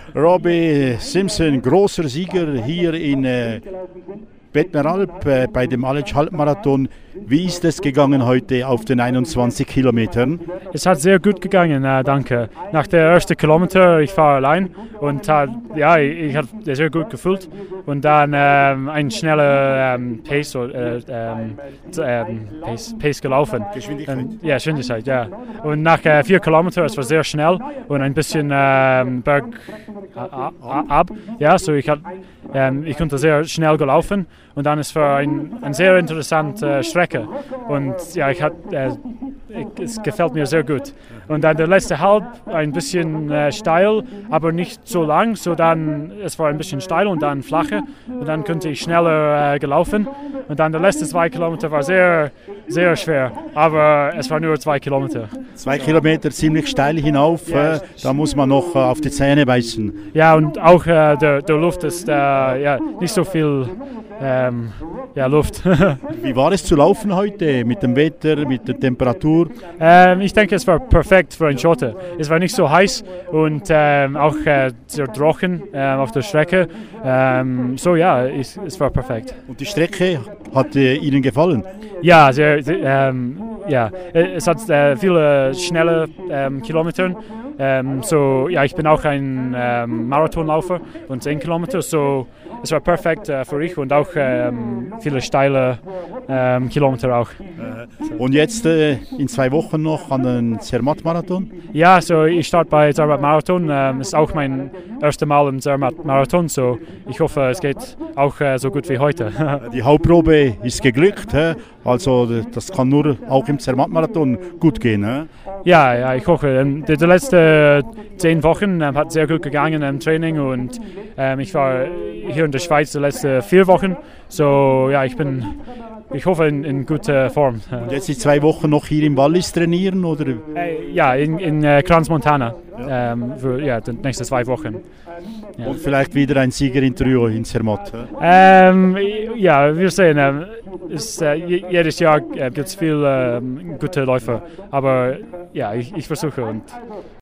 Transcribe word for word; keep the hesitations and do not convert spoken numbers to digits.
Robbie Simpson, großer Sieger hier in äh, Bettmeralp äh, bei dem Aletsch-Halbmarathon. Wie ist es gegangen heute auf den einundzwanzig Kilometern? Es hat sehr gut gegangen, äh, danke. Nach der ersten Kilometer, ich fahre allein und äh, ja, ich, ich habe sehr gut gefühlt. Und dann ähm, ein schneller ähm, Pace, äh, ähm, ähm, Pace, Pace gelaufen. Geschwindigkeit? Und, ja, Geschwindigkeit, ja. Und nach äh, vier Kilometern, es war sehr schnell und ein bisschen ähm, berg ab. Ja, so ich, hat, ähm, ich konnte sehr schnell gelaufen und dann es war ein, eine sehr interessante äh, Strecke. Und ja, ich hat, äh, ich, es gefällt mir sehr gut. Und dann der letzte Halb ein bisschen äh, steil, aber nicht so lang. So dann, es war ein bisschen steil und dann flacher. Und dann konnte ich schneller äh, gelaufen. Und dann der letzte zwei Kilometer war sehr, sehr schwer. Aber es war nur zwei Kilometer. Zwei Kilometer ziemlich steil hinauf. Ja, äh, da muss man noch äh, auf die Zähne beißen. Ja, und auch äh, der, der Luft ist äh, ja, nicht so viel ähm, ja, Luft. Wie war es zu laufen heute mit dem Wetter, mit der Temperatur? Ähm, ich denke, es war perfekt für einen Schotter. Es war nicht so heiß und ähm, auch äh, sehr trocken äh, auf der Strecke. Ähm, so ja, es, es war perfekt. Und die Strecke hat äh, Ihnen gefallen? Ja, sehr, sehr, ähm, ja. Es hat äh, viele schnelle ähm, Kilometer. Ähm, so ja, ich bin auch ein ähm, Marathonläufer und zehn Kilometer. So es war perfekt äh, für mich und auch ähm, viele steile ähm, Kilometer auch. Und jetzt äh, in zwei Wochen noch an den Zermatt-Marathon? Ja, so ich starte bei Zermatt-Marathon. Ähm, ist auch mein erstes Mal im Zermatt-Marathon. So ich hoffe, es geht auch äh, so gut wie heute. Die Hauptprobe ist geglückt, hä? Also das kann nur auch im Zermatt-Marathon gut gehen. Hä? Ja, ja, ich hoffe. Die, die letzten zehn Wochen ähm, hat sehr gut gegangen im Training und ähm, ich war hier in der Schweiz die letzten vier Wochen. So ja, ich bin, ich hoffe in, in guter Form. Und jetzt die zwei Wochen noch hier im Wallis trainieren oder? Äh, ja, in, in äh, Crans-Montana ja. Ähm, für ja, die nächsten zwei Wochen. Ja. Und vielleicht wieder ein Siegerinterview in Zermatt? Ähm, ja, wir sehen. Ähm, es, äh, jedes Jahr äh, gibt es viele äh, gute Läufer, aber ja, ich, ich versuche. Und